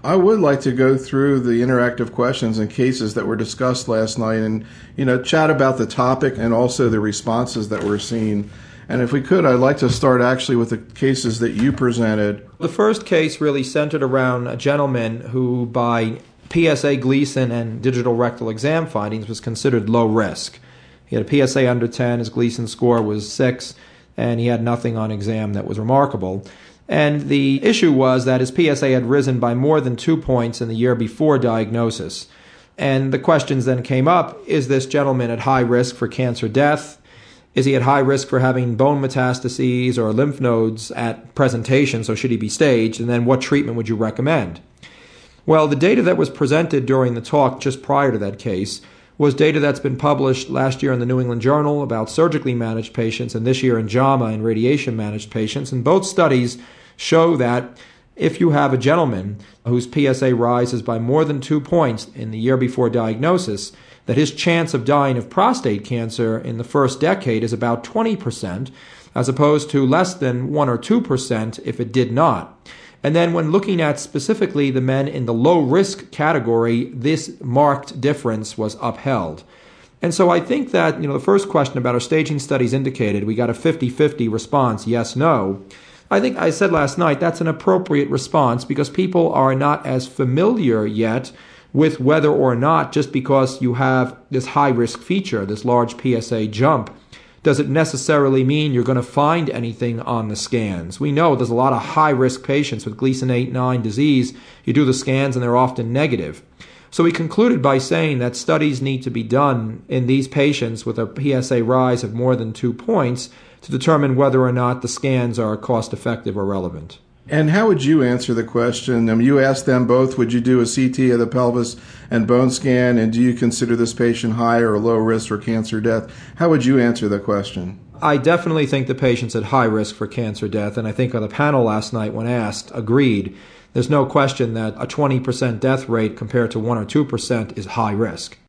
I would like to go through the interactive questions and cases that were discussed last night and, chat about the topic and also the responses that we're seeing. And if we could, I'd like to start actually with the cases that you presented. The first case really centered around a gentleman who, by PSA Gleason and digital rectal exam findings, was considered low risk. He had a PSA under 10, his Gleason score was 6, and he had nothing on exam that was remarkable. And the issue was that his PSA had risen by more than 2 points in the year before diagnosis. And the questions then came up, is this gentleman at high risk for cancer death? Is he at high risk for having bone metastases or lymph nodes at presentation, so should he be staged? And then what treatment would you recommend? Well, the data that was presented during the talk just prior to that case was data that's been published last year in the New England Journal about surgically managed patients and this year in JAMA in radiation managed patients. And both studies show that if you have a gentleman whose PSA rises by more than 2 points in the year before diagnosis, that his chance of dying of prostate cancer in the first decade is about 20%, as opposed to less than 1 or 2% if it did not. And then when looking at specifically the men in the low-risk category, this marked difference was upheld. And so I think that, the first question about our staging studies indicated we got a 50-50 response, yes, no. I think I said last night that's an appropriate response because people are not as familiar yet with whether or not, just because you have this high-risk feature, this large PSA jump, does it necessarily mean you're going to find anything on the scans. We know there's a lot of high-risk patients with Gleason 8-9 disease. You do the scans and they're often negative. So we concluded by saying that studies need to be done in these patients with a PSA rise of more than 2 points to determine whether or not the scans are cost-effective or relevant. And how would you answer the question? You asked them both, would you do a CT of the pelvis and bone scan, and do you consider this patient high or low risk for cancer death? How would you answer the question? I definitely think the patient's at high risk for cancer death, and I think on the panel last night when asked, agreed. There's no question that a 20% death rate compared to 1 or 2% is high risk.